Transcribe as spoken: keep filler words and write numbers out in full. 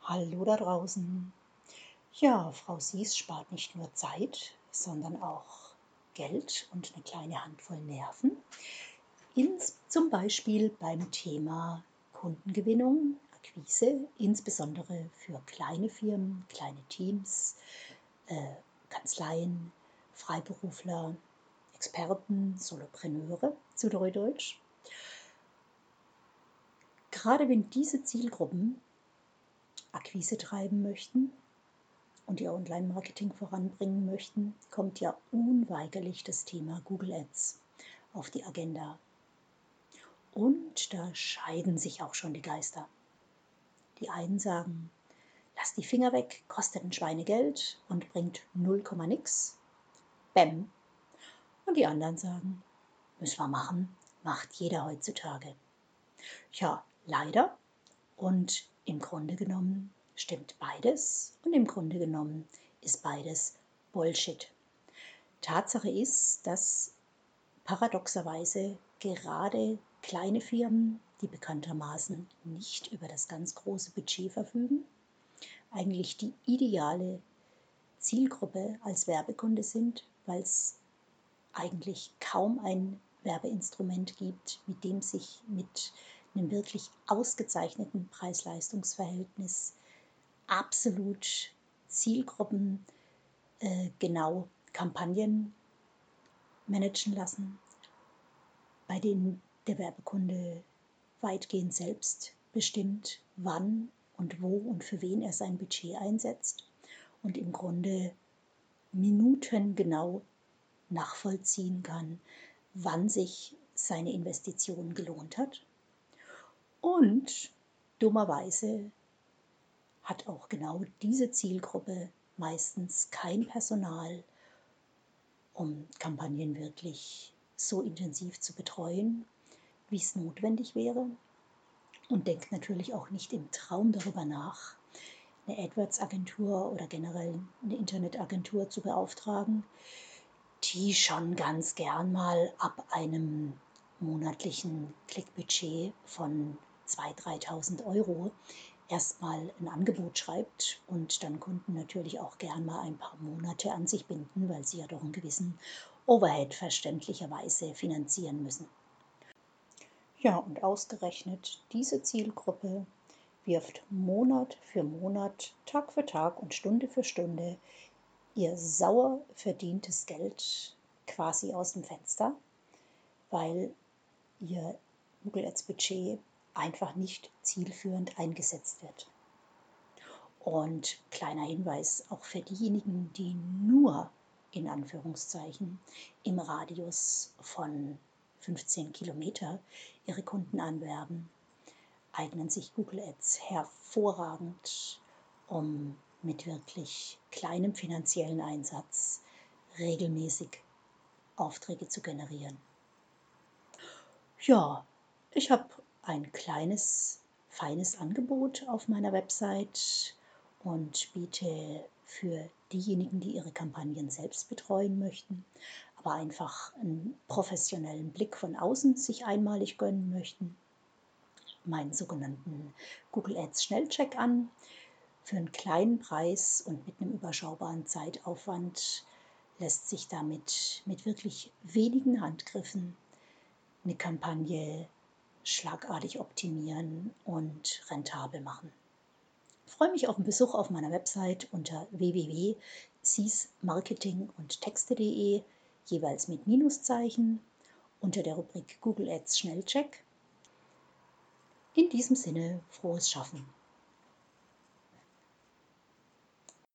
Hallo da draußen. Ja, Frau Sies spart nicht nur Zeit, sondern auch Geld und eine kleine Handvoll Nerven. Ins, zum Beispiel beim Thema Kundengewinnung, Akquise, insbesondere für kleine Firmen, kleine Teams, äh, Kanzleien, Freiberufler, Experten, Solopreneure zu Neudeutsch. Gerade wenn diese Zielgruppen Akquise treiben möchten und ihr Online-Marketing voranbringen möchten, kommt ja unweigerlich das Thema Google Ads auf die Agenda. Und da scheiden sich auch schon die Geister. Die einen sagen, lass die Finger weg, kostet ein Schweinegeld und bringt null Komma nix. Bäm. Und die anderen sagen, müssen wir machen, macht jeder heutzutage. Ja, leider. Und im Grunde genommen stimmt beides. Und im Grunde genommen ist beides Bullshit. Tatsache ist, dass paradoxerweise gerade kleine Firmen, die bekanntermaßen nicht über das ganz große Budget verfügen, eigentlich die ideale Zielgruppe als Werbekunde sind, weil es eigentlich kaum ein Werbeinstrument gibt, mit dem sich mit einem wirklich ausgezeichneten Preis-Leistungs-Verhältnis absolut Zielgruppen äh, genau Kampagnen managen lassen, bei denen der Werbekunde weitgehend selbst bestimmt, wann und wo und für wen er sein Budget einsetzt und im Grunde minutengenau nachvollziehen kann, wann sich seine Investition gelohnt hat. Und dummerweise hat auch genau diese Zielgruppe meistens kein Personal, um Kampagnen wirklich so intensiv zu betreuen, wie es notwendig wäre, und denkt natürlich auch nicht im Traum darüber nach, eine AdWords-Agentur oder generell eine Internetagentur zu beauftragen, die schon ganz gern mal ab einem monatlichen Klickbudget von zweitausend, dreitausend Euro erstmal ein Angebot schreibt und dann Kunden natürlich auch gern mal ein paar Monate an sich binden, weil sie ja doch einen gewissen Overhead verständlicherweise finanzieren müssen. Ja, und ausgerechnet diese Zielgruppe wirft Monat für Monat, Tag für Tag und Stunde für Stunde ihr sauer verdientes Geld quasi aus dem Fenster, weil ihr Google Ads Budget einfach nicht zielführend eingesetzt wird. Und kleiner Hinweis auch für diejenigen, die nur in Anführungszeichen im Radius von fünfzehn Kilometer ihre Kunden anwerben, eignen sich Google Ads hervorragend, um mit wirklich kleinem finanziellen Einsatz regelmäßig Aufträge zu generieren. Ja, ich habe ein kleines, feines Angebot auf meiner Website und biete für diejenigen, die ihre Kampagnen selbst betreuen möchten, aber einfach einen professionellen Blick von außen sich einmalig gönnen möchten, meinen sogenannten Google Ads Schnellcheck an. Für einen kleinen Preis und mit einem überschaubaren Zeitaufwand lässt sich damit mit wirklich wenigen Handgriffen eine Kampagne schlagartig optimieren und rentabel machen. Ich freue mich auf einen Besuch auf meiner Website unter w w w punkt sies marketing und texte punkt de, jeweils mit Minuszeichen, unter der Rubrik Google Ads Schnellcheck. In diesem Sinne, frohes Schaffen!